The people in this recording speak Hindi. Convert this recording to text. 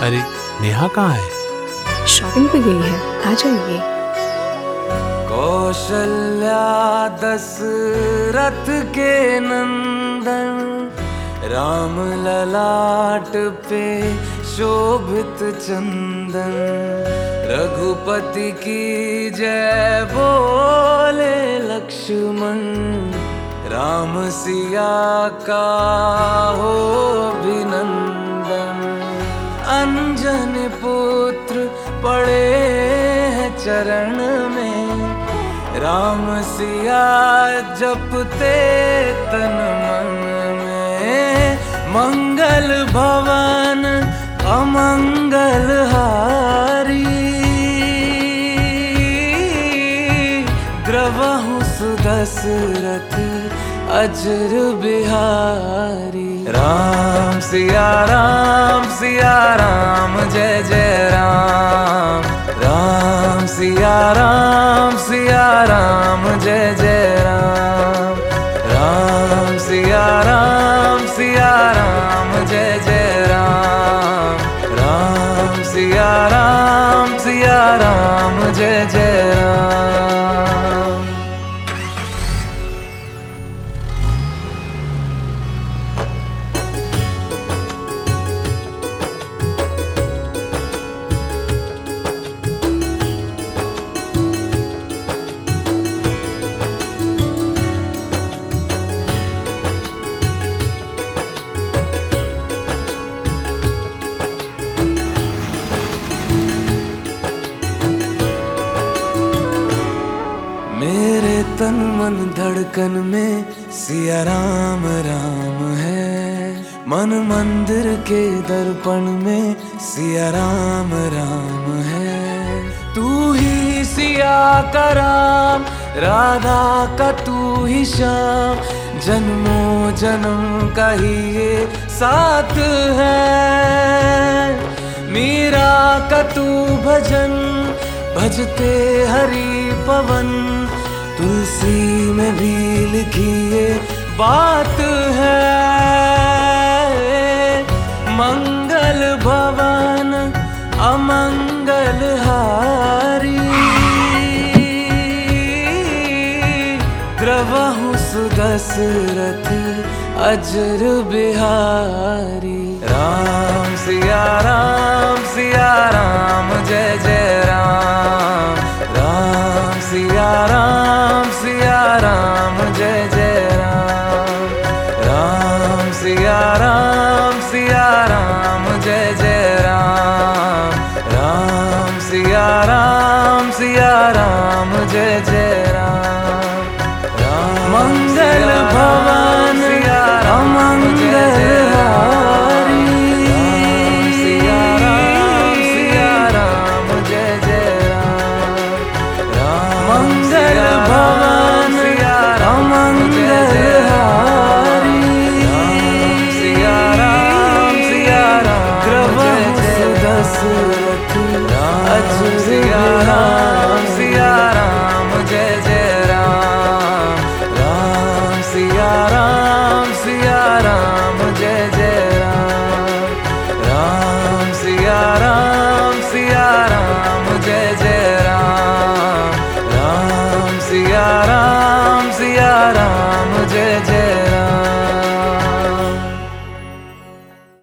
अरे नेहा कहाँ है? शॉपिंग पे गई है, आ जाइए। कौशल्या दशरथ के नंदन, राम ललाट पे शोभित चंदन, रघुपति की जय बोले लक्ष्मण, राम सिया का हो अभिनंदन। अंजन पुत्र पड़े हैं चरण में, राम सिया जपते तन मन में। मंगल भवन अमंगल हारी, द्रवहु सुदशरथ अजर बिहारी। राम सिया राम जय जय राम, राम सिया राम जय जय राम, राम सिया राम जय जय राम, राम सिया राम जय जय राम। मेरे तन मन धड़कन में सिया राम राम है, मन मंदिर के दर्पण में सिया राम राम है। तू ही सिया का राम, राधा का तू ही श्याम, जन्मों जन्म का ही ये साथ है। मीरा का तू भजन भजते हरि पवन, तुलसी में भी लिखी ये बात है। मंगल भवन अमंगल हारी, द्रवहु सुदशरथ अजर बिहारी। राम सिया राम जय जय राम, राम सिया राम जय जय राम, राम सिया राम जय जय राम, राम सिया राम जय जय राम। मंगल भवन अमंगल हारी, सिया राम जय जय राम, मंगल भवन अमंगल हारी, सिया राम द्रवहु सुदशरथ अजर राम जय जय राम, राम सिया राम जय जय राम, राम सिया राम जय जय राम, राम सिया राम जय जय